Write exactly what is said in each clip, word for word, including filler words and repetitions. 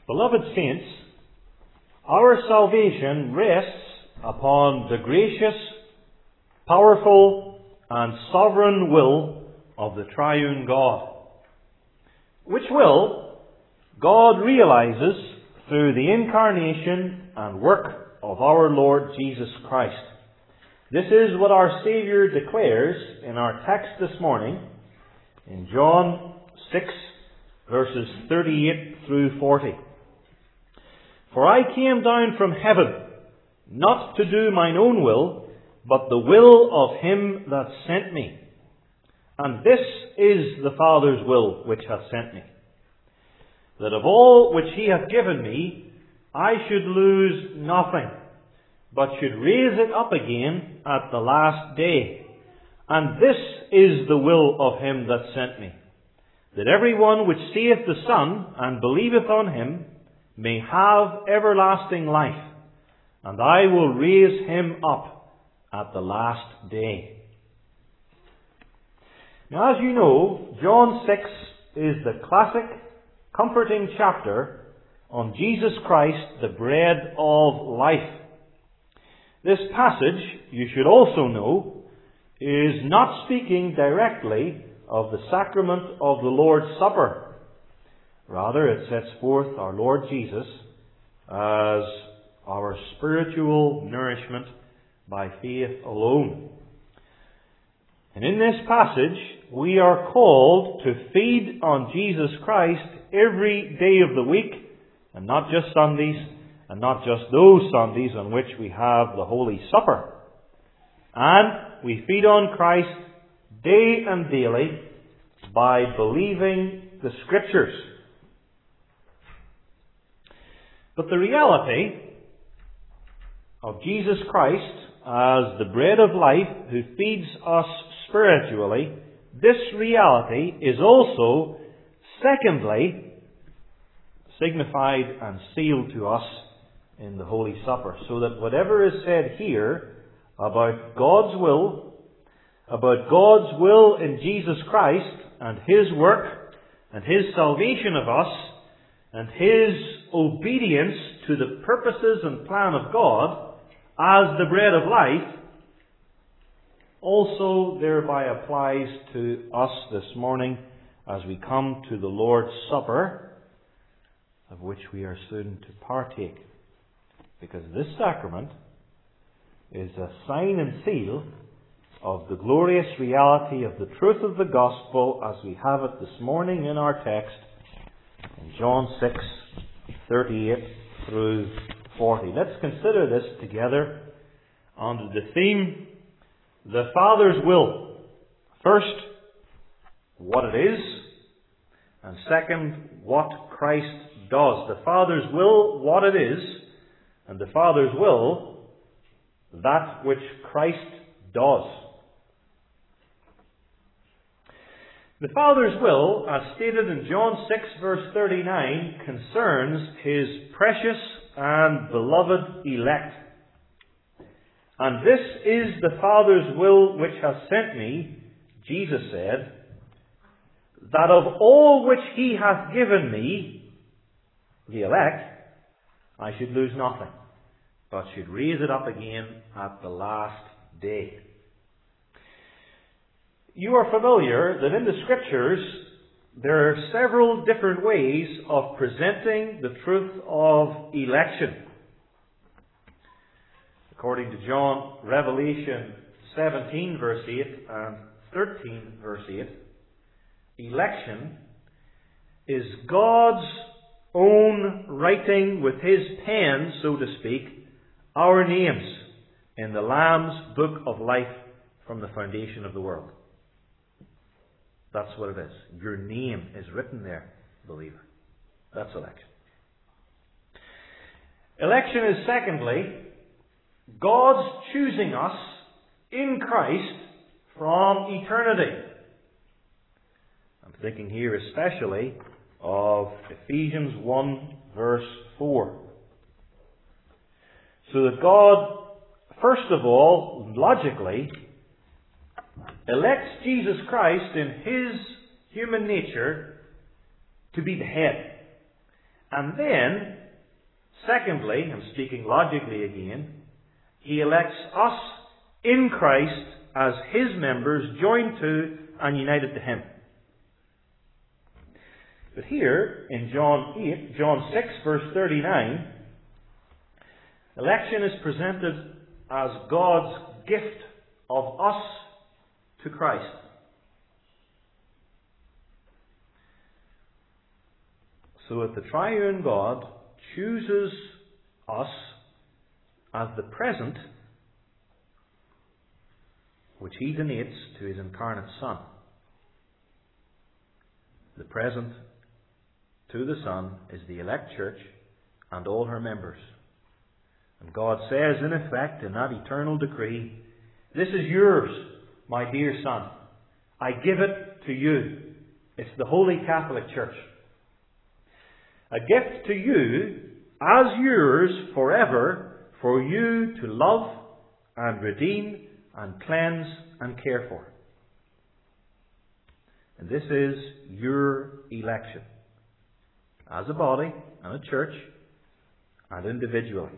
Beloved saints, our salvation rests upon the gracious, powerful, and sovereign will of the triune God, which will God realizes through the incarnation and work of our Lord Jesus Christ. This is what our Saviour declares in our text this morning in John six, verses thirty-eight through forty. For I came down from heaven, not to do mine own will, but the will of him that sent me. And this is the Father's will which hath sent me, that of all which he hath given me, I should lose nothing, but should raise it up again at the last day. And this is the will of him that sent me, that every one which seeth the Son, and believeth on him, may have everlasting life, and I will raise him up at the last day. Now, as you know, John six is the classic, comforting chapter on Jesus Christ, the bread of life. This passage, you should also know, is not speaking directly of the sacrament of the Lord's Supper. Rather, it sets forth our Lord Jesus as our spiritual nourishment by faith alone. And in this passage, we are called to feed on Jesus Christ every day of the week, and not just Sundays, and not just those Sundays on which we have the Holy Supper. And we feed on Christ day and daily by believing the Scriptures. But the reality of Jesus Christ as the bread of life who feeds us spiritually, this reality is also, secondly, signified and sealed to us in the Holy Supper. So that whatever is said here about God's will, about God's will in Jesus Christ and His work and His salvation of us and His obedience to the purposes and plan of God as the bread of life, also thereby applies to us this morning as we come to the Lord's Supper, of which we are soon to partake. Because this sacrament is a sign and seal of the glorious reality of the truth of the gospel as we have it this morning in our text in John six, thirty-eight through forty. Let's consider this together under the theme, the Father's will. First, what it is, and second, what Christ does. The Father's will, what it is, and the Father's will, that which Christ does. The Father's will, as stated in John six verse thirty-nine, concerns His precious and beloved elect. And this is the Father's will which hath sent me, Jesus said, that of all which He hath given me, the elect, I should lose nothing, but should raise it up again at the last day. You are familiar that in the Scriptures there are several different ways of presenting the truth of election. According to John, Revelation seventeen verse eight and thirteen verse eight, election is God's own writing with His pen, so to speak, our names in the Lamb's book of life from the foundation of the world. That's what it is. Your name is written there, believer. That's election. Election is, secondly, God's choosing us in Christ from eternity. I'm thinking here especially of Ephesians one verse four. So that God, first of all, logically, elects Jesus Christ in His human nature to be the head. And then, secondly, I'm speaking logically again, He elects us in Christ as His members, joined to and united to Him. But here, in John eight, John six, verse thirty-nine, election is presented as God's gift of us to Christ. So that the triune God chooses us as the present which He donates to His incarnate Son. The present to the Son is the elect church and all her members. And God says, in effect, in that eternal decree, this is yours, my dear Son. I give it to you. It's the Holy Catholic Church. A gift to you as yours forever, for you to love and redeem and cleanse and care for. And this is your election, as a body and a church and individually.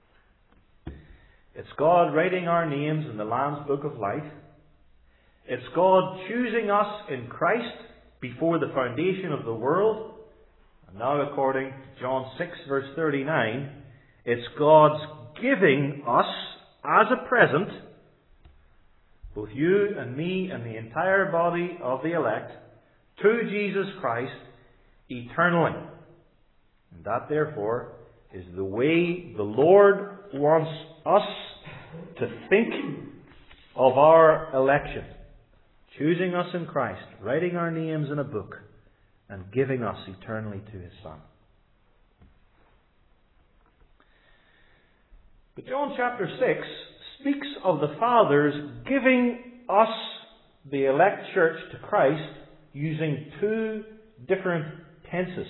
It's God writing our names in the Lamb's Book of Life. It's God choosing us in Christ before the foundation of the world. And now, according to John six, verse thirty-nine, it's God's giving us as a present, both you and me and the entire body of the elect, to Jesus Christ eternally. And that, therefore, is the way the Lord wants us to think of our election. Choosing us in Christ, writing our names in a book, and giving us eternally to His Son. But John chapter six speaks of the Father's giving us, the elect church, to Christ using two different tenses.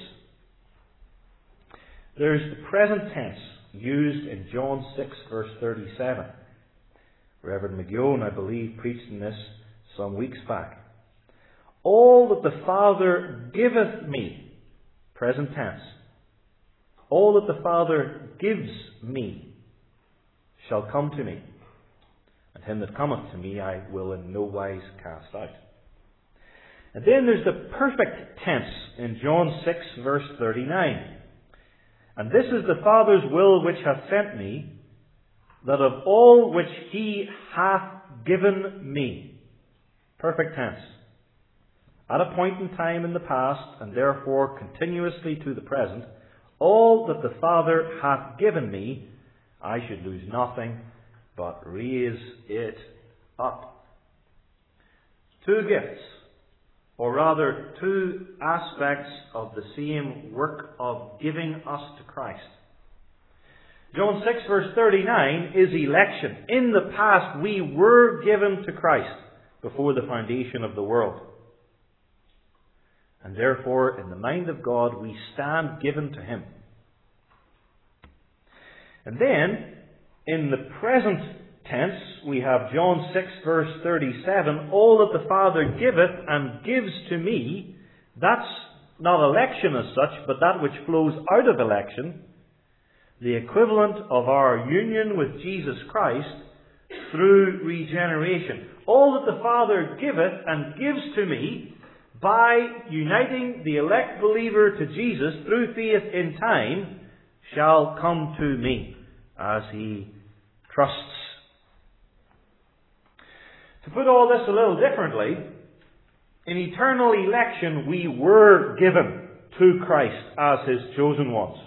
There's the present tense used in John six, verse thirty-seven. Reverend McGeown, I believe, preached in this some weeks back. All that the Father giveth me, present tense, all that the Father gives me shall come to me, and him that cometh to me I will in no wise cast out. And then there's the perfect tense in John six, verse thirty-nine. And this is the Father's will which hath sent me, that of all which He hath given me. Perfect tense. At a point in time in the past, and therefore continuously to the present, all that the Father hath given me, I should lose nothing, but raise it up. Two gifts, or rather two aspects of the same work of giving us to Christ. John six, verse thirty-nine is election. In the past, we were given to Christ before the foundation of the world. And therefore, in the mind of God, we stand given to Him. And then, in the present tense, we have John six, verse thirty-seven, all that the Father giveth and gives to me. That's not election as such, but that which flows out of election, the equivalent of our union with Jesus Christ through regeneration. All that the Father giveth and gives to me, by uniting the elect believer to Jesus through faith in time, shall come to me as he trusts. To put all this a little differently, in eternal election we were given to Christ as His chosen ones.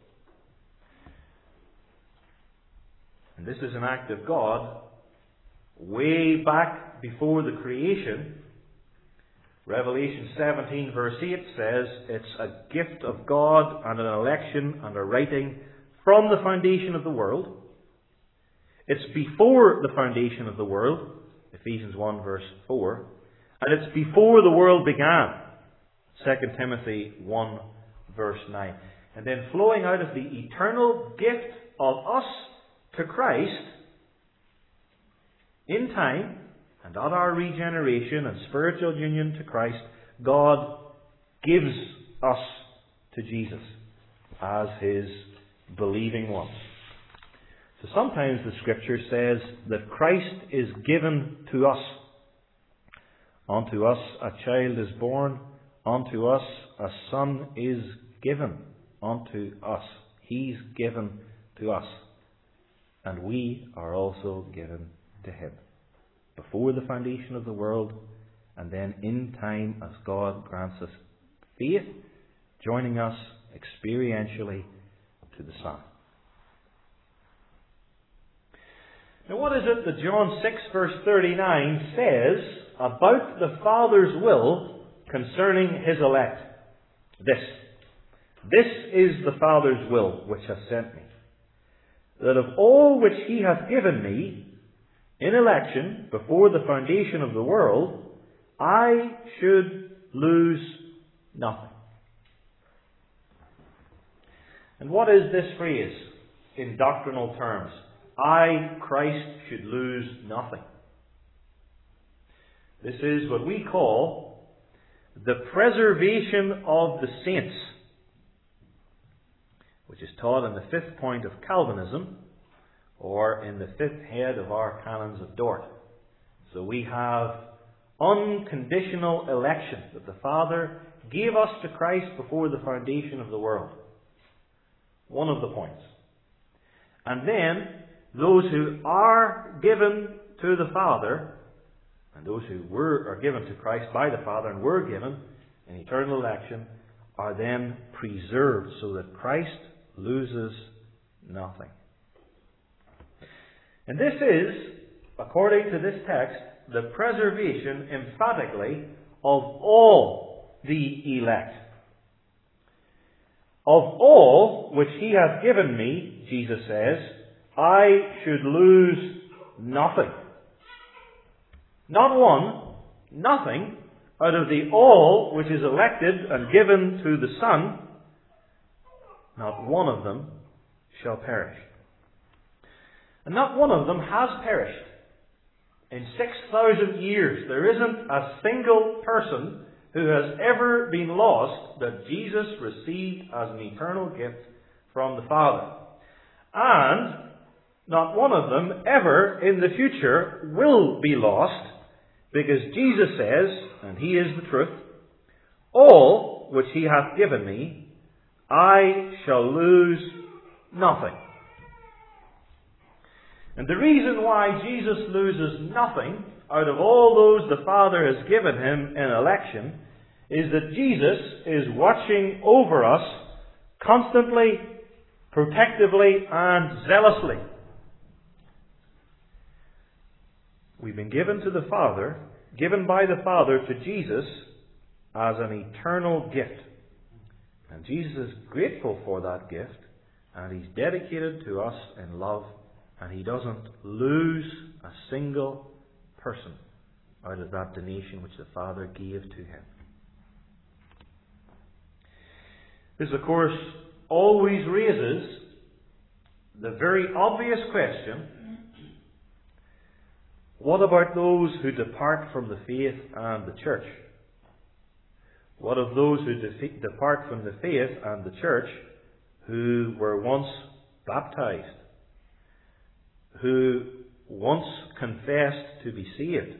And this is an act of God way back before the creation. Revelation seventeen, verse eight says it's a gift of God and an election and a writing from the foundation of the world. It's before the foundation of the world, Ephesians one, verse four. And it's before the world began, Second Timothy one, verse nine. And then flowing out of the eternal gift of us to Christ, in time, and at our regeneration and spiritual union to Christ, God gives us to Jesus. as His believing ones. So sometimes the Scripture says that Christ is given to us. Unto us a child is born, unto us a son is given. Unto us. He's given to us. And we are also given to Him. Before the foundation of the world, and then in time as God grants us faith, joining us experientially to the Son. Now what is it that John six verse thirty-nine says about the Father's will concerning His elect? This. This is the Father's will which hath sent me, that of all which He hath given me in election before the foundation of the world, I should lose nothing. And what is this phrase in doctrinal terms? I, Christ, should lose nothing. This is what we call the preservation of the saints, which is taught in the fifth point of Calvinism, or in the fifth head of our canons of Dort. So we have unconditional election, that the Father gave us to Christ before the foundation of the world. One of the points. And then, those who are given to the Father, and those who were are given to Christ by the Father and were given in eternal election, are then preserved so that Christ loses nothing. And this is, according to this text, the preservation emphatically of all the elect. Of all which He hath given me, Jesus says, I should lose nothing. Not one, nothing, out of the all which is elected and given to the Son, not one of them shall perish. And not one of them has perished. In six thousand years, there isn't a single person who has ever been lost that Jesus received as an eternal gift from the Father. And not one of them ever in the future will be lost, because Jesus says, and He is the truth, all which He hath given me, I shall lose nothing. And the reason why Jesus loses nothing out of all those the Father has given Him in election is that Jesus is watching over us constantly, protectively, and zealously. We've been given to the Father, given by the Father to Jesus as an eternal gift. And Jesus is grateful for that gift, and He's dedicated to us in love, and He doesn't lose a single person out of that donation which the Father gave to Him. This, of course, always raises the very obvious question, what about those who depart from the faith and the church? What of those who de- depart from the faith and the church who were once baptized, who once confessed to be saved,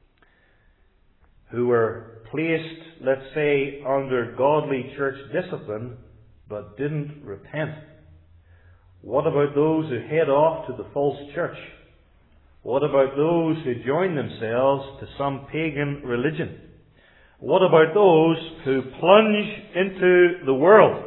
who were placed, let's say, under godly church discipline, but didn't repent? What about those who head off to the false church? What about those who join themselves to some pagan religion? What about those who plunge into the world?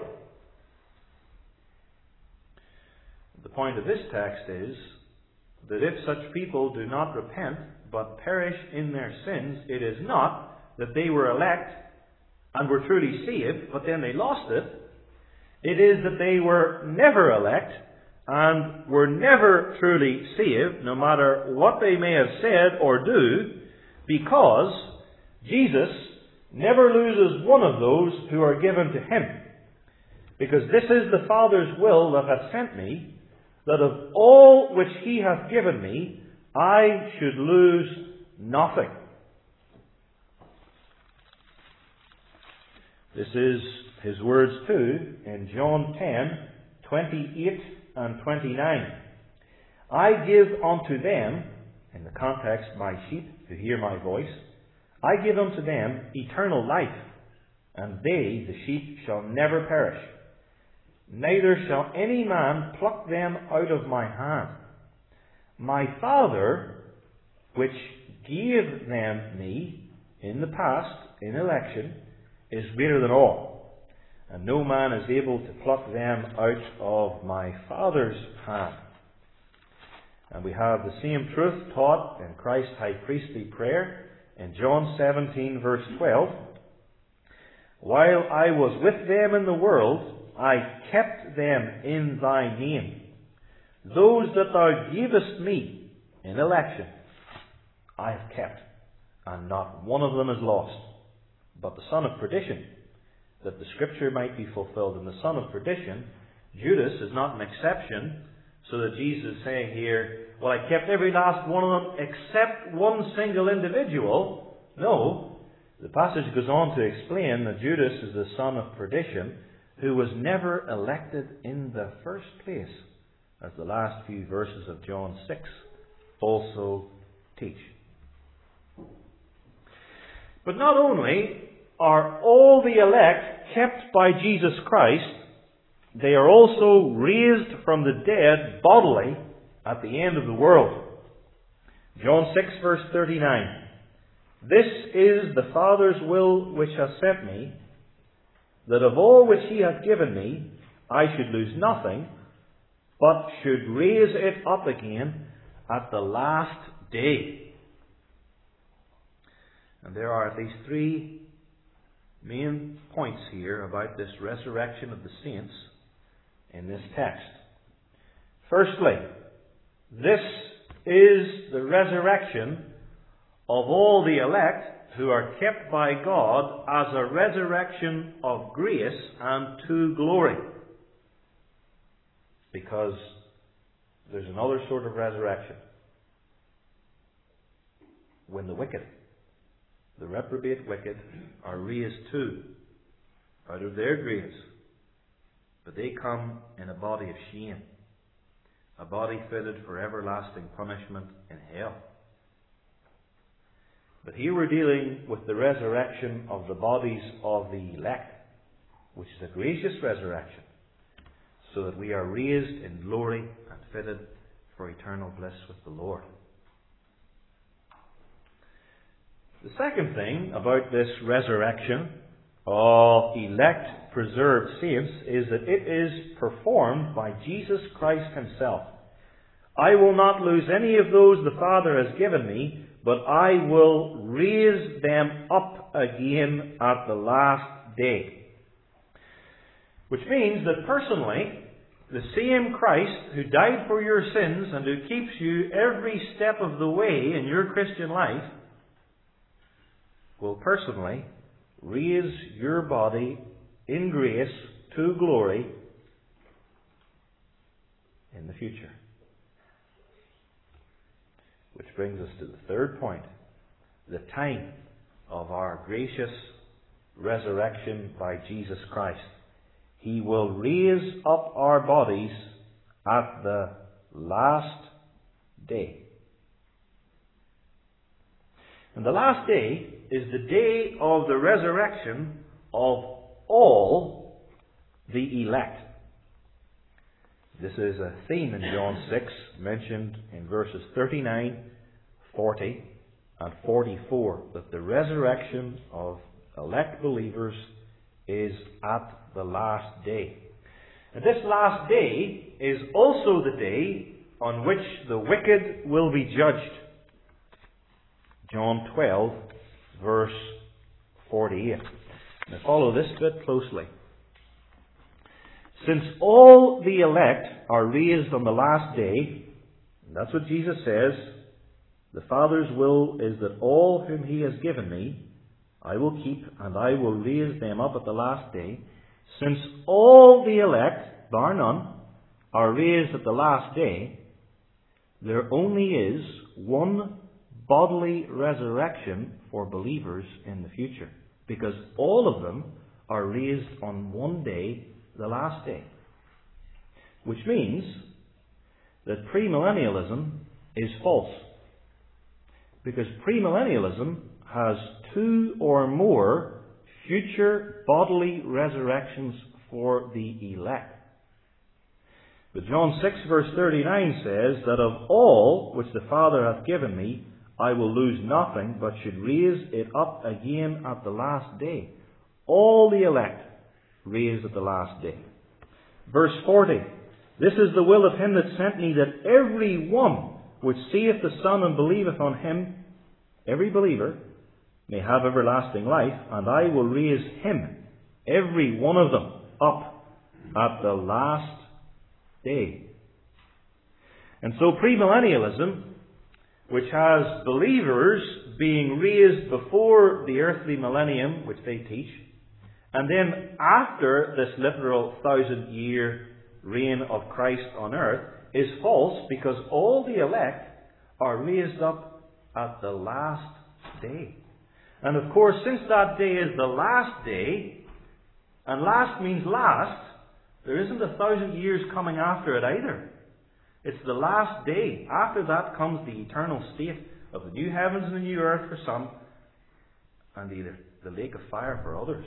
The point of this text is that if such people do not repent, but perish in their sins, it is not that they were elect and were truly saved, but then they lost it. It is that they were never elect and were never truly saved, no matter what they may have said or do, because Jesus never loses one of those who are given to Him. Because this is the Father's will that hath sent me, that of all which He hath given me, I should lose nothing. This is his words too in John ten, twenty-eight and twenty-nine. I give unto them, in the context, my sheep who hear my voice, I give unto them eternal life, and they, the sheep, shall never perish. Neither shall any man pluck them out of my hand. My Father, which gave them me in the past, in election, is greater than all, and no man is able to pluck them out of my Father's hand. And we have the same truth taught in Christ's high priestly prayer in John seventeen, verse twelve. While I was with them in the world, I kept them in thy name. Those that thou gavest me in election, I have kept, and not one of them is lost. But the son of perdition, that the scripture might be fulfilled in the son of perdition, Judas is not an exception, so that Jesus is saying here, well, I kept every last one of them except one single individual. No, the passage goes on to explain that Judas is the son of perdition, who was never elected in the first place, as the last few verses of John six also teach. But not only are all the elect kept by Jesus Christ, they are also raised from the dead bodily at the end of the world. John six, verse thirty-nine. This is the Father's will which hath sent me, that of all which he hath given me, I should lose nothing, but should raise it up again at the last day. And there are at least three main points here about this resurrection of the saints in this text. Firstly, this is the resurrection of all the elect who are kept by God as a resurrection of grace and to glory. Because there's another sort of resurrection. When the wicked, the reprobate wicked, are raised too out of their graves. But they come in a body of shame, a body fitted for everlasting punishment in hell. But here we're dealing with the resurrection of the bodies of the elect, which is a gracious resurrection, so that we are raised in glory and fitted for eternal bliss with the Lord. The second thing about this resurrection of elect preserved saints is that it is performed by Jesus Christ himself. I will not lose any of those the Father has given me, but I will raise them up again at the last day. Which means that personally, the same Christ who died for your sins and who keeps you every step of the way in your Christian life will personally raise your body in grace to glory in the future. Which brings us to the third point, the time of our gracious resurrection by Jesus Christ. He will raise up our bodies at the last day. And the last day is the day of the resurrection of all the elect. This is a theme in John six, mentioned in verses thirty-nine, forty, and forty-four, that the resurrection of elect believers is at the last day. And this last day is also the day on which the wicked will be judged. John twelve, verse forty-eight. Now follow this bit closely. Since all the elect are raised on the last day, and that's what Jesus says, the Father's will is that all whom he has given me, I will keep, and I will raise them up at the last day. Since all the elect, bar none, are raised at the last day, there only is one bodily resurrection for believers in the future. Because all of them are raised on one day, the last day. Which means that premillennialism is false. Because premillennialism has two or more future bodily resurrections for the elect. But John six verse thirty-nine says that of all which the Father hath given me, I will lose nothing, but should raise it up again at the last day. All the elect raised at the last day. Verse forty. This is the will of him that sent me, that every one which seeth the Son and believeth on him, every believer, may have everlasting life, and I will raise him, every one of them, up at the last day. And so premillennialism, which has believers being raised before the earthly millennium, which they teach, and then after this literal thousand year reign of Christ on earth, is false, because all the elect are raised up at the last day. And of course, since that day is the last day, and last means last, there isn't a thousand years coming after it either. It's the last day. After that comes the eternal state of the new heavens and the new earth for some, and the, the lake of fire for others.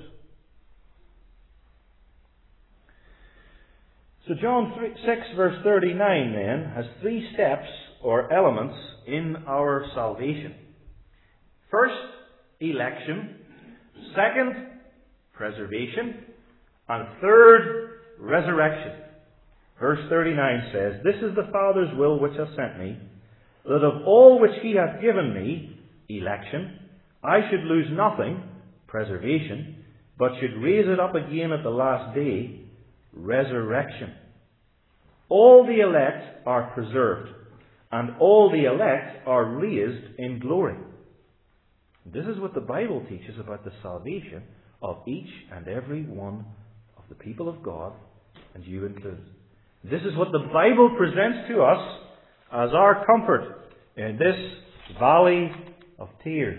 So John six verse thirty-nine then has three steps or elements in our salvation. First, election. Second, preservation. And third, resurrection. Verse thirty-nine says, This is the Father's will which hath sent me, that of all which he hath given me, election, I should lose nothing, preservation, but should raise it up again at the last day, resurrection. All the elect are preserved, and all the elect are raised in glory. This is what the Bible teaches about the salvation of each and every one of the people of God, and you included. This is what the Bible presents to us as our comfort in this valley of tears.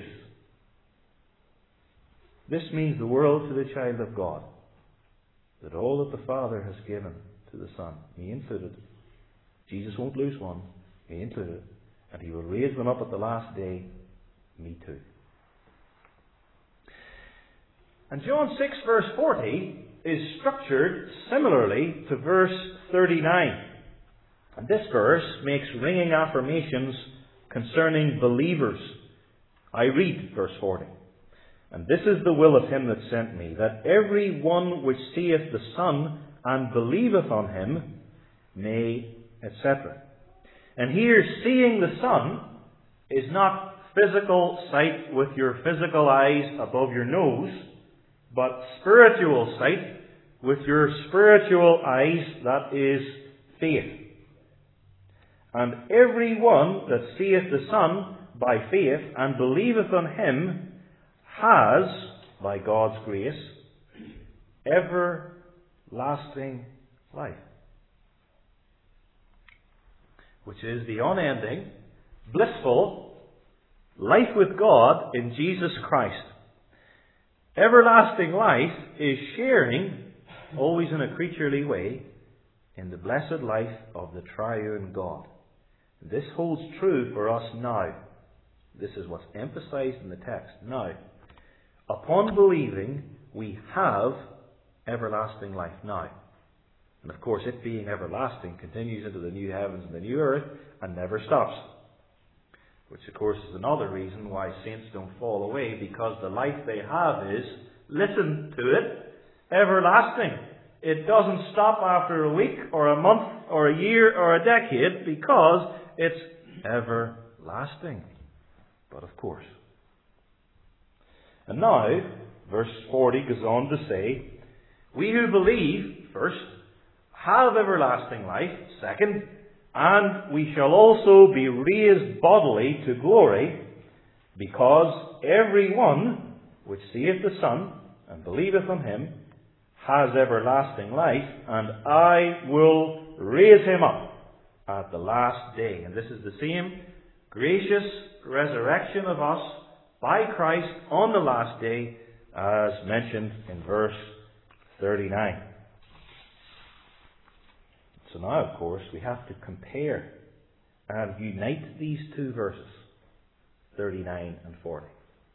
This means the world to the child of God, that all that the Father has given to the Son, me included, Jesus won't lose one, me included, and he will raise them up at the last day, me too. And John six verse forty is structured similarly to verse thirty-nine. And this verse makes ringing affirmations concerning believers. I read verse forty. And this is the will of him that sent me, that every one which seeth the Son and believeth on him may, et cetera. And here, seeing the Son is not physical sight with your physical eyes above your nose, but spiritual sight with your spiritual eyes, that is faith. And every one that seeth the Son by faith and believeth on him has, by God's grace, everlasting life, which is the unending, blissful life with God in Jesus Christ. Everlasting life is sharing, always in a creaturely way, in the blessed life of the triune God. This holds true for us now. This is what's emphasized in the text. Now, upon believing, we have everlasting life now. And of course, it being everlasting continues into the new heavens and the new earth and never stops. Which, of course, is another reason why saints don't fall away, because the life they have is, listen to it, everlasting. It doesn't stop after a week or a month or a year or a decade, because it's everlasting. But of course. And now, verse forty goes on to say, we who believe, first, have everlasting life, second, and we shall also be raised bodily to glory, because every one which seeth the Son and believeth on him has everlasting life, and I will raise him up at the last day. And this is the same gracious resurrection of us by Christ on the last day as mentioned in verse thirty-nine. So now, of course, we have to compare and unite these two verses, thirty-nine and forty.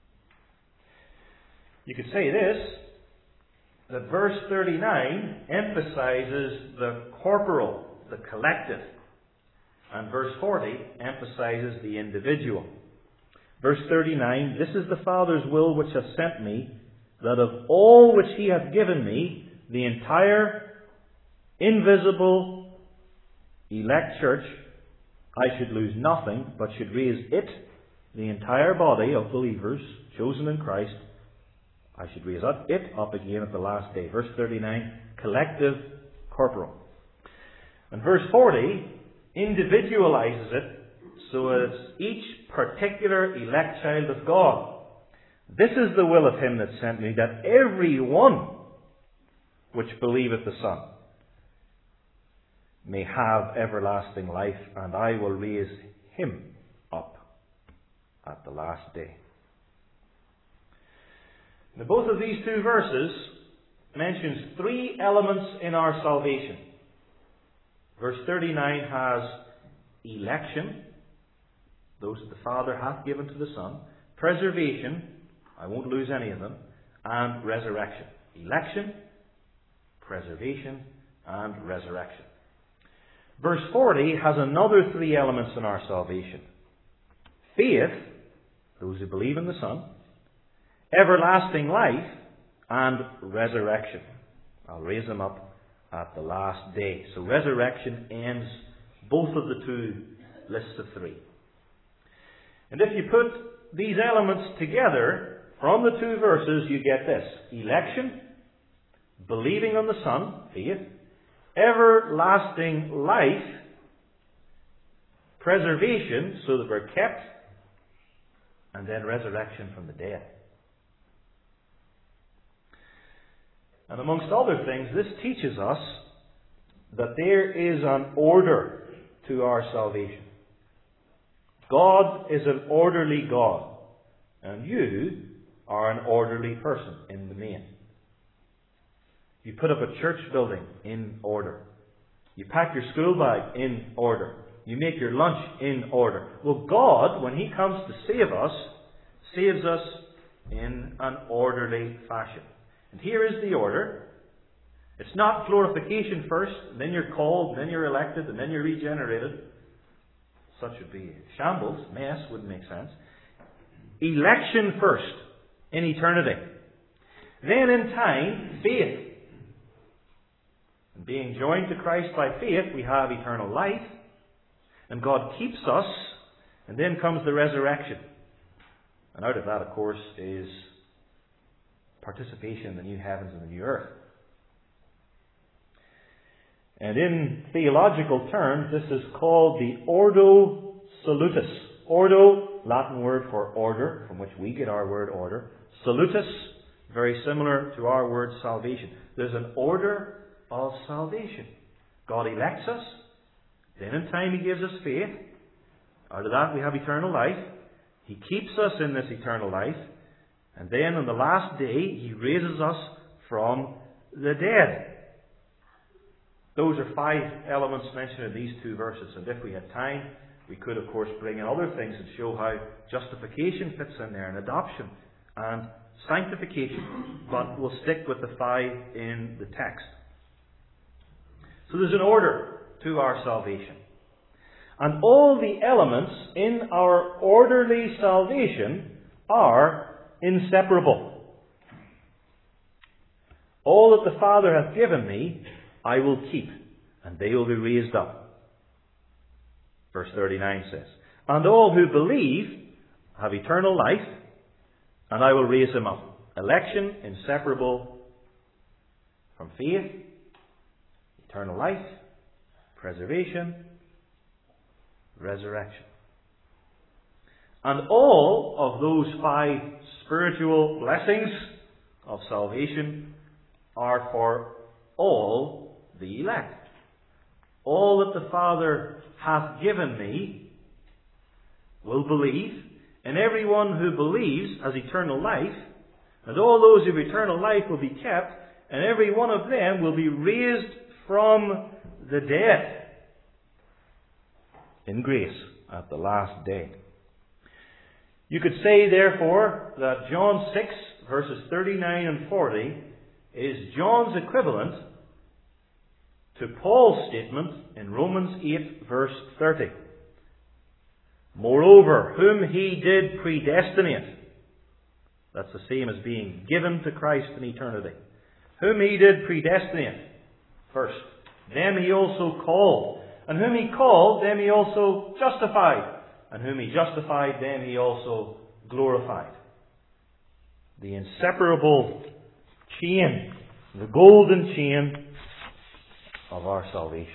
You could say this, that verse thirty-nine emphasizes the corporal, the collective, and verse forty emphasizes the individual. Verse thirty-nine, this is the Father's will which hath sent me, that of all which he hath given me, the entire invisible elect church, I should lose nothing, but should raise it, the entire body of believers chosen in Christ, I should raise it up again at the last day. Verse thirty-nine, collective, corporal. And verse forty individualizes it so as each particular elect child of God. This is the will of him that sent me, that every one which believeth the Son may have everlasting life, and I will raise him up at the last day. Now, both of these two verses mentions three elements in our salvation. Verse thirty-nine has election, those that the Father hath given to the Son, preservation, I won't lose any of them, and resurrection. Election, preservation, and resurrection. Verse forty has another three elements in our salvation. Faith, those who believe in the Son, everlasting life, and resurrection. I'll raise them up at the last day. So resurrection ends both of the two lists of three. And if you put these elements together from the two verses, you get this. Election, believing on the Son, faith, everlasting life, preservation, so that we're kept, and then resurrection from the dead. And amongst other things, this teaches us that there is an order to our salvation. God is an orderly God, and you are an orderly person in the main. You put up a church building in order. You pack your school bag in order. You make your lunch in order. Well, God, when He comes to save us, saves us in an orderly fashion. And here is the order. It's not glorification first, and then you're called, and then you're elected, and then you're regenerated. Such would be shambles, mess, wouldn't make sense. Election first, in eternity. Then in time, faith. And being joined to Christ by faith, we have eternal life. And God keeps us, and then comes the resurrection. And out of that, of course, is participation in the new heavens and the new earth. And in theological terms, this is called the Ordo Salutis. Ordo, Latin word for order, from which we get our word order. Salutis, very similar to our word salvation. There's an order of salvation. God elects us. Then in time He gives us faith. Out of that we have eternal life. He keeps us in this eternal life. And then on the last day, He raises us from the dead. Those are five elements mentioned in these two verses. And if we had time, we could, of course, bring in other things and show how justification fits in there, and adoption, and sanctification. But we'll stick with the five in the text. So there's an order to our salvation. And all the elements in our orderly salvation are inseparable. All that the Father hath given me, I will keep, and they will be raised up. Verse thirty-nine says, and all who believe have eternal life, and I will raise them up. Election inseparable from faith, eternal life, preservation, resurrection. And all of those five spiritual blessings of salvation are for all the elect. All that the Father hath given me will believe, and everyone who believes has eternal life, and all those who have eternal life will be kept, and every one of them will be raised from the dead in grace at the last day. You could say, therefore, that John six, verses thirty-nine and forty, is John's equivalent to Paul's statement in Romans eight, verse thirty. Moreover, whom he did predestinate. That's the same as being given to Christ in eternity. Whom he did predestinate first. Them he also called. And whom he called, them he also justified. And whom he justified, them he also glorified. The inseparable chain, the golden chain of our salvation.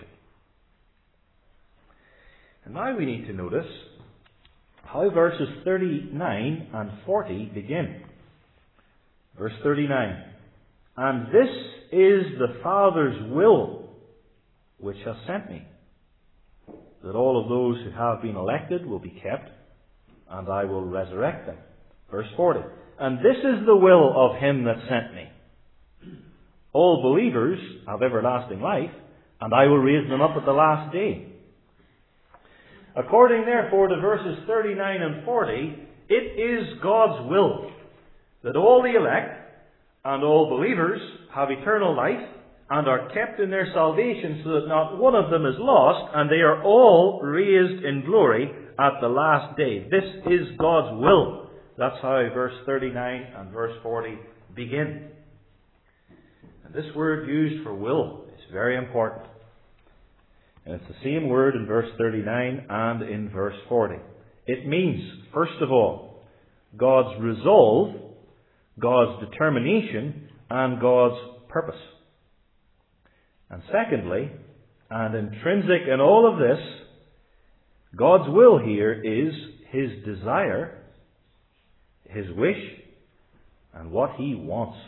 And now we need to notice how verses thirty-nine and forty begin. Verse thirty-nine. And this is the Father's will which has sent me, that all of those who have been elected will be kept, and I will resurrect them. Verse forty. And this is the will of him that sent me. All believers have everlasting life, and I will raise them up at the last day. According, therefore, to verses thirty-nine and forty, it is God's will that all the elect and all believers have eternal life and are kept in their salvation, so that not one of them is lost, and they are all raised in glory at the last day. This is God's will. That's how verse thirty-nine and verse forty begin. And this word used for will is very important. And it's the same word in verse thirty-nine and in verse forty. It means, first of all, God's resolve, God's determination, and God's purpose. And secondly, and intrinsic in all of this, God's will here is His desire, His wish, and what He wants.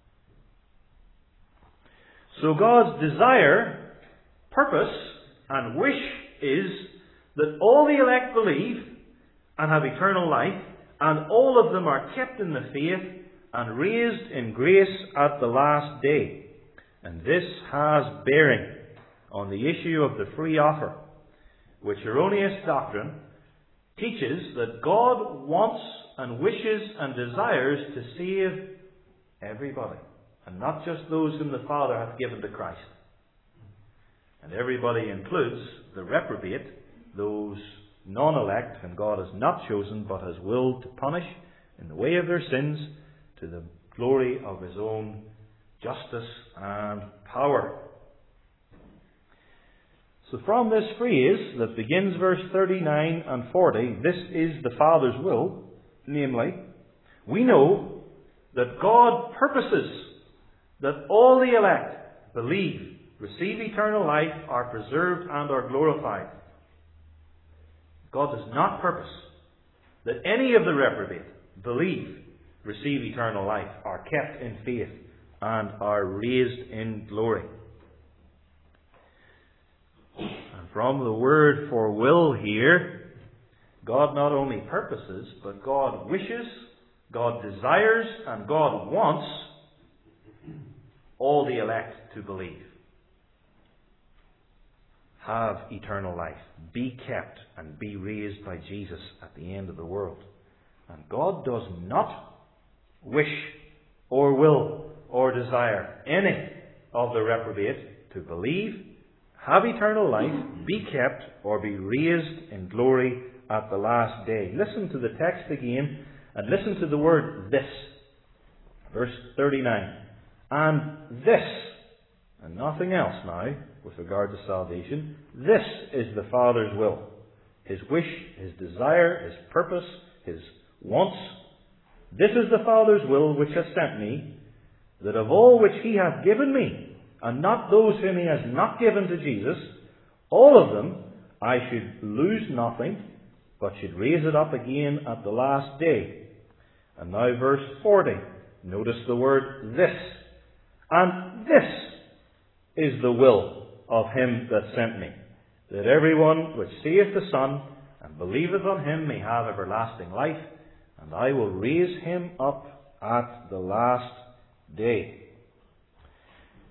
So God's desire, purpose, and wish is that all the elect believe and have eternal life, and all of them are kept in the faith and raised in grace at the last day. And this has bearing on the issue of the free offer, which erroneous doctrine teaches that God wants and wishes and desires to save everybody, and not just those whom the Father hath given to Christ. And everybody includes the reprobate, those non-elect whom God has not chosen but has willed to punish in the way of their sins to the glory of His own justice and power. So from this phrase that begins verse thirty-nine and forty, this is the Father's will, namely, we know that God purposes that all the elect believe, receive eternal life, are preserved and are glorified. God does not purpose that any of the reprobate believe, receive eternal life, are kept in faith, and are raised in glory. And from the word for will here, God not only purposes, but God wishes, God desires, and God wants all the elect to believe, have eternal life, be kept, and be raised by Jesus at the end of the world. And God does not wish or will or desire any of the reprobate to believe, have eternal life, be kept, or be raised in glory at the last day. Listen to the text again, and listen to the word this. Verse thirty-nine. And this, and nothing else now with regard to salvation, this is the Father's will. His wish, His desire, His purpose, His wants. This is the Father's will which has sent me, that of all which He hath given me, and not those whom He has not given to Jesus, all of them I should lose nothing, but should raise it up again at the last day. And now verse forty. Notice the word this. And this is the will of Him that sent me, that everyone which seeth the Son and believeth on Him may have everlasting life, and I will raise him up at the last day.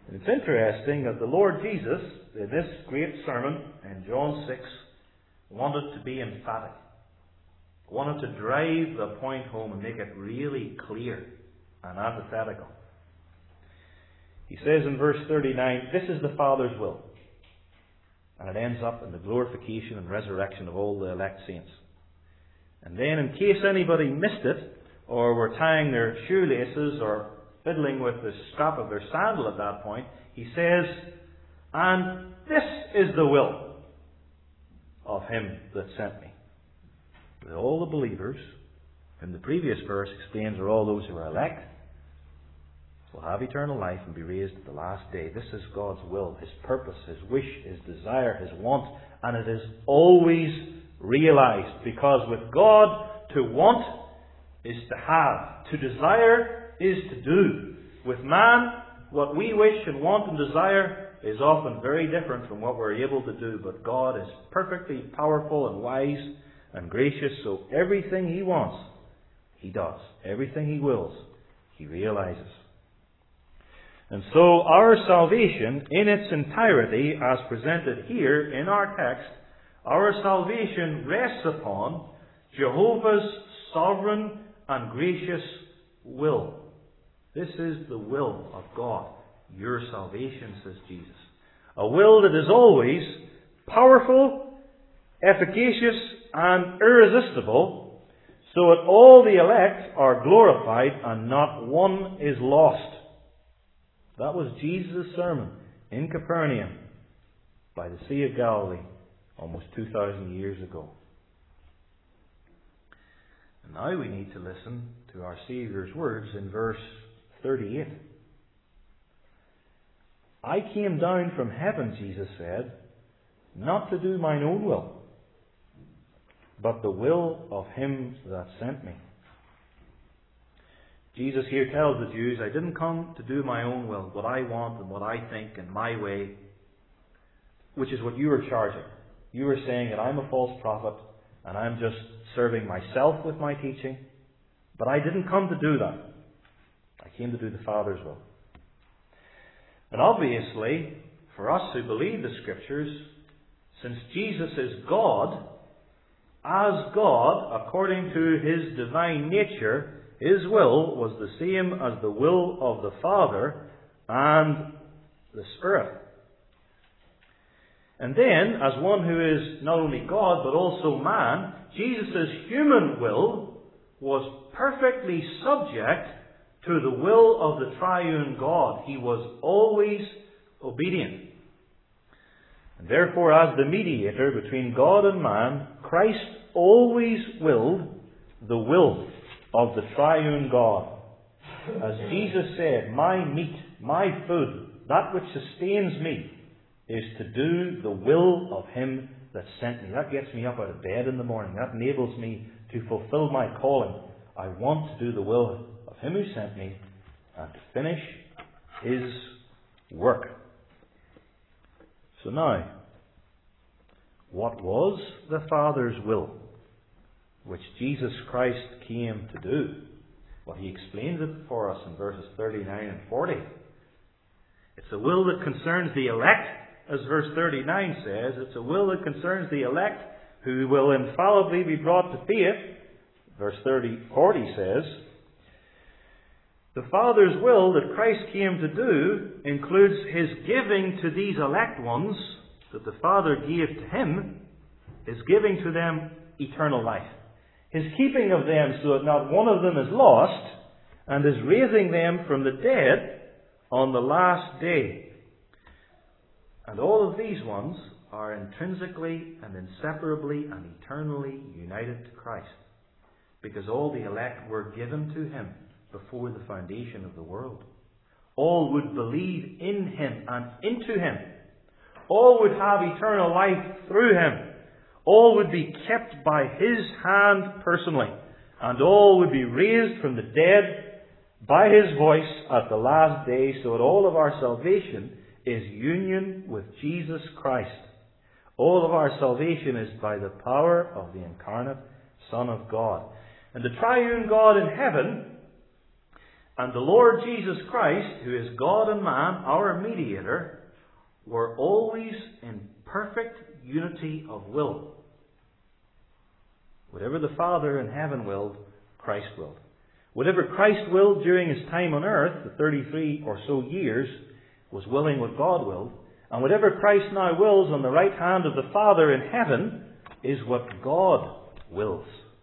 And it's interesting that the Lord Jesus, in this great sermon in John six, wanted to be emphatic. Wanted to drive the point home and make it really clear and antithetical. He says in verse thirty-nine, "This is the Father's will." And it ends up in the glorification and resurrection of all the elect saints. And then, in case anybody missed it, or were tying their shoelaces, or fiddling with the strap of their sandal at that point, he says, "And this is the will of Him that sent me." That all the believers, whom the previous verse explains are all those who are elect, will have eternal life and be raised at the last day. This is God's will, His purpose, His wish, His desire, His want, and it is always realized. Because with God, to want is to have. To desire is to do. With man, what we wish and want and desire is often very different from what we're able to do. But God is perfectly powerful and wise and gracious, so everything He wants, He does. Everything He wills, He realizes. And so our salvation in its entirety, as presented here in our text, our salvation rests upon Jehovah's sovereign and gracious will. This is the will of God, your salvation, says Jesus. A will that is always powerful, efficacious, and irresistible, so that all the elect are glorified and not one is lost. That was Jesus' sermon in Capernaum by the Sea of Galilee almost two thousand years ago. And now we need to listen to our Saviour's words in verse thirty-eight. "I came down from heaven," Jesus said, "not to do mine own will, but the will of Him that sent me." Jesus here tells the Jews, I didn't come to do my own will, what I want and what I think and my way, which is what you are charging. You are saying that I'm a false prophet and I'm just serving myself with my teaching. But I didn't come to do that. I came to do the Father's will. And obviously, for us who believe the Scriptures, since Jesus is God, as God, according to His divine nature, His will was the same as the will of the Father and the Spirit. And then, as one who is not only God but also man, Jesus' human will was perfectly subject to the will of the triune God. He was always obedient. And therefore, as the mediator between God and man, Christ always willed the will of the triune God. As Jesus said, "My meat, my food, that which sustains me, is to do the will of Him that sent me." That gets me up out of bed in the morning. That enables me to fulfill my calling. I want to do the will of Him who sent me and to finish His work. So now, what was the Father's will, which Jesus Christ came to do? Well, He explains it for us in verses thirty-nine and forty. It's a will that concerns the elect, as verse thirty-nine says. It's a will that concerns the elect who will infallibly be brought to faith. Verse thirty, forty says, the Father's will that Christ came to do includes His giving to these elect ones that the Father gave to Him, is giving to them eternal life. His keeping of them so that not one of them is lost, and is raising them from the dead on the last day. And all of these ones are intrinsically and inseparably and eternally united to Christ, because all the elect were given to Him before the foundation of the world. All would believe in Him and into Him. All would have eternal life through Him. All would be kept by His hand personally. And all would be raised from the dead by His voice at the last day, so that all of our salvation is union with Jesus Christ. All of our salvation is by the power of the incarnate Son of God. And the triune God in heaven, and the Lord Jesus Christ, who is God and man, our mediator, were always in perfect unity of will. Whatever the Father in heaven willed, Christ willed. Whatever Christ willed during his time on earth, the thirty-three or so years, was willing what God willed. And whatever Christ now wills on the right hand of the Father in heaven is what God wills.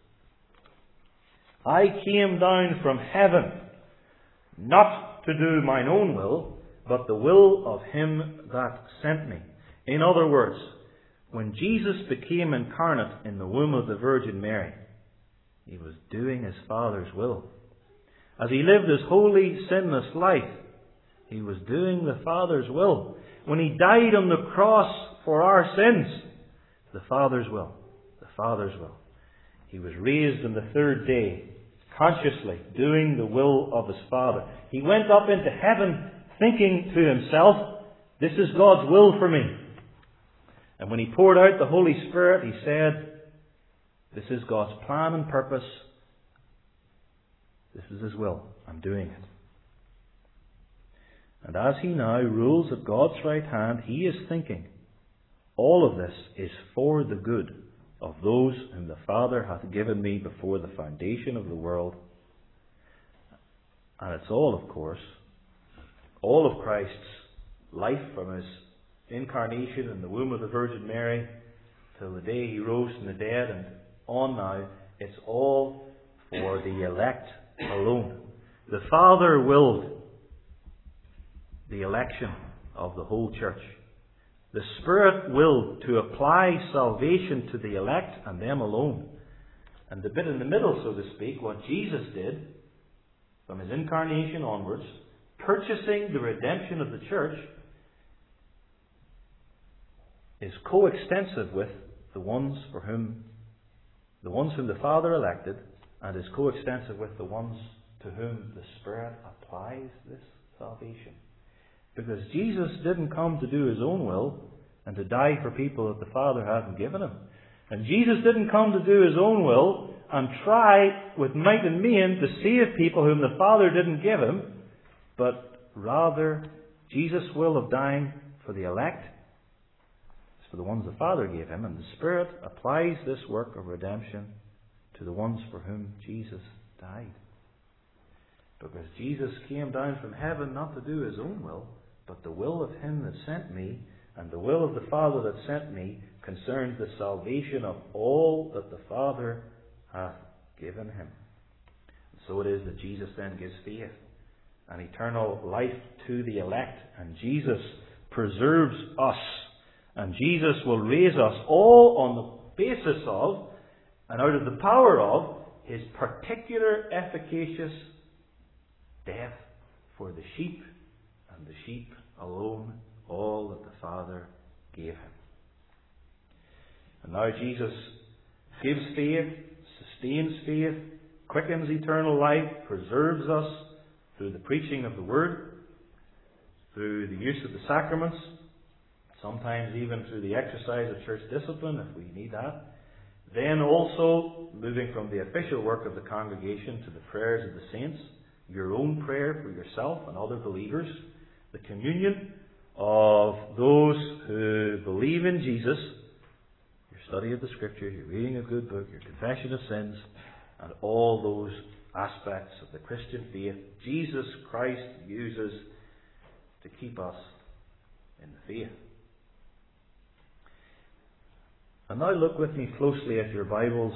I came down from heaven, not to do mine own will, but the will of him that sent me. In other words, when Jesus became incarnate in the womb of the Virgin Mary, he was doing his Father's will. As he lived his holy, sinless life, he was doing the Father's will. When he died on the cross for our sins, the Father's will. The Father's will. He was raised on the third day, consciously doing the will of his Father. He went up into heaven thinking to himself, this is God's will for me. And when he poured out the Holy Spirit, he said, this is God's plan and purpose. This is his will. I'm doing it. And as he now rules at God's right hand, he is thinking, all of this is for the good of those whom the Father hath given me before the foundation of the world. And it's all, of course, all of Christ's life from his incarnation in the womb of the Virgin Mary till the day he rose from the dead and on now, it's all for the elect alone. The Father willed the election of the whole church. The Spirit willed to apply salvation to the elect and them alone. And the bit in the middle, so to speak, what Jesus did from his incarnation onwards, purchasing the redemption of the church, is coextensive with the ones for whom the ones whom the Father elected, and is coextensive with the ones to whom the Spirit applies this salvation. Because Jesus didn't come to do his own will and to die for people that the Father hadn't given him. And Jesus didn't come to do his own will and try with might and main to save people whom the Father didn't give him, but rather Jesus' will of dying for the elect is for the ones the Father gave him, and the Spirit applies this work of redemption to the ones for whom Jesus died. Because Jesus came down from heaven not to do his own will, but the will of him that sent me, and the will of the Father that sent me concerns the salvation of all that the Father hath given him. And so it is that Jesus then gives faith and eternal life to the elect, and Jesus preserves us, and Jesus will raise us all on the basis of, and out of the power of, his particular efficacious death for the sheep, and the sheep alone, all that the Father gave him. And now Jesus gives faith, sustains faith, quickens eternal life, preserves us through the preaching of the Word, through the use of the sacraments, sometimes even through the exercise of church discipline if we need that. Then also, moving from the official work of the congregation to the prayers of the saints, your own prayer for yourself and other believers, the communion of those who believe in Jesus, your study of the Scripture, your reading of good book, your confession of sins, and all those aspects of the Christian faith Jesus Christ uses to keep us in the faith. And now look with me closely at your Bibles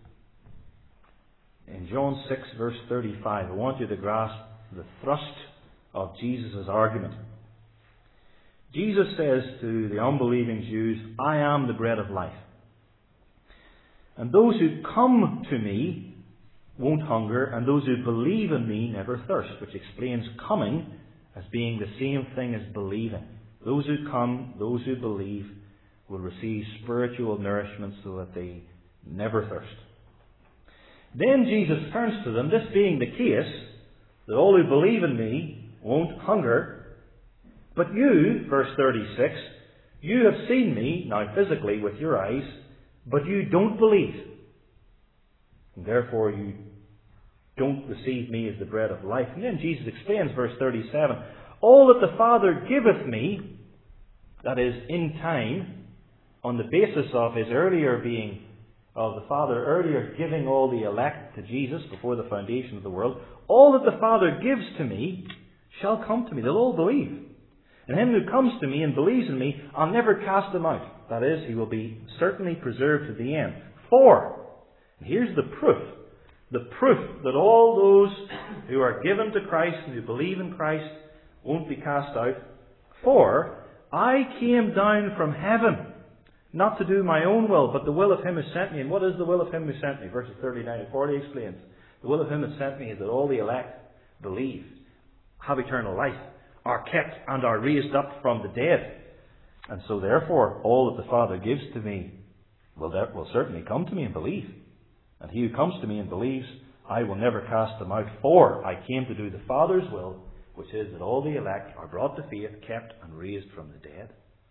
in John six verse thirty-five. I want you to grasp the thrust of Jesus' argument. Jesus says to the unbelieving Jews, I am the bread of life. And those who come to me won't hunger, and those who believe in me never thirst, which explains coming as being the same thing as believing. Those who come, those who believe, will receive spiritual nourishment so that they never thirst. Then Jesus turns to them, this being the case, that all who believe in me won't hunger. But you, verse thirty-six, you have seen me, now physically with your eyes, but you don't believe. And therefore you don't receive me as the bread of life. And then Jesus explains, verse thirty-seven, all that the Father giveth me, that is, in time, on the basis of his earlier being, of the Father earlier giving all the elect to Jesus before the foundation of the world, all that the Father gives to me shall come to me. They'll all believe. And him who comes to me and believes in me, I'll never cast him out. That is, he will be certainly preserved to the end. For, and here's the proof, the proof that all those who are given to Christ and who believe in Christ won't be cast out. For, I came down from heaven, not to do my own will, but the will of him who sent me. And what is the will of him who sent me? Verses thirty-nine and forty explains. The will of him who sent me is that all the elect believe, have eternal life, are kept and are raised up from the dead. And so therefore, all that the Father gives to me will, will certainly come to me and believe. And he who comes to me and believes, I will never cast them out. For I came to do the Father's will, which is that all the elect are brought to faith, kept and raised from the dead.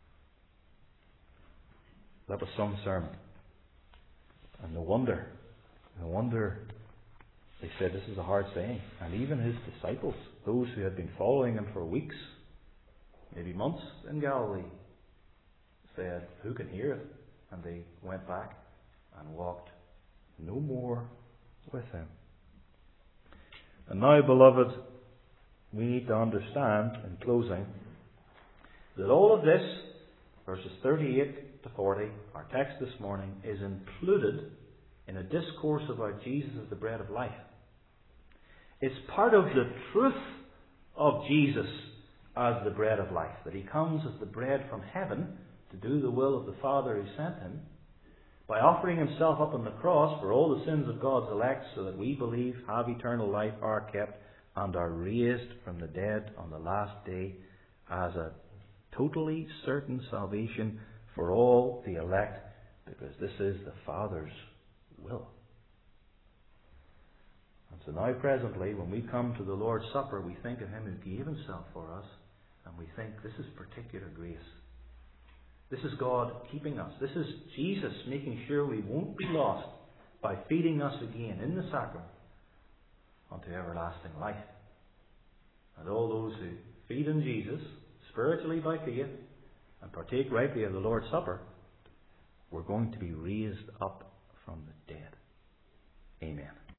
That was some sermon. And no wonder, no wonder they said this is a hard saying. And even his disciples, those who had been following him for weeks, maybe months in Galilee, said, who can hear it? And they went back and walked no more with him. And now, beloved, we need to understand, in closing, that all of this, verses thirty-eight to forty, our text this morning, is included in a discourse about Jesus as the bread of life. It's part of the truth of Jesus as the bread of life, that he comes as the bread from heaven to do the will of the Father who sent him, by offering himself up on the cross for all the sins of God's elect, so that we believe, have eternal life, are kept, and are raised from the dead on the last day as a totally certain salvation for all the elect, because this is the Father's will. And so now presently, when we come to the Lord's Supper, we think of him who gave himself for us, and we think this is particular grace. This is God keeping us. This is Jesus making sure we won't be lost by feeding us again in the sacrament unto everlasting life. And all those who feed in Jesus spiritually by faith and partake rightly of the Lord's Supper, we're going to be raised up from the dead. Amen.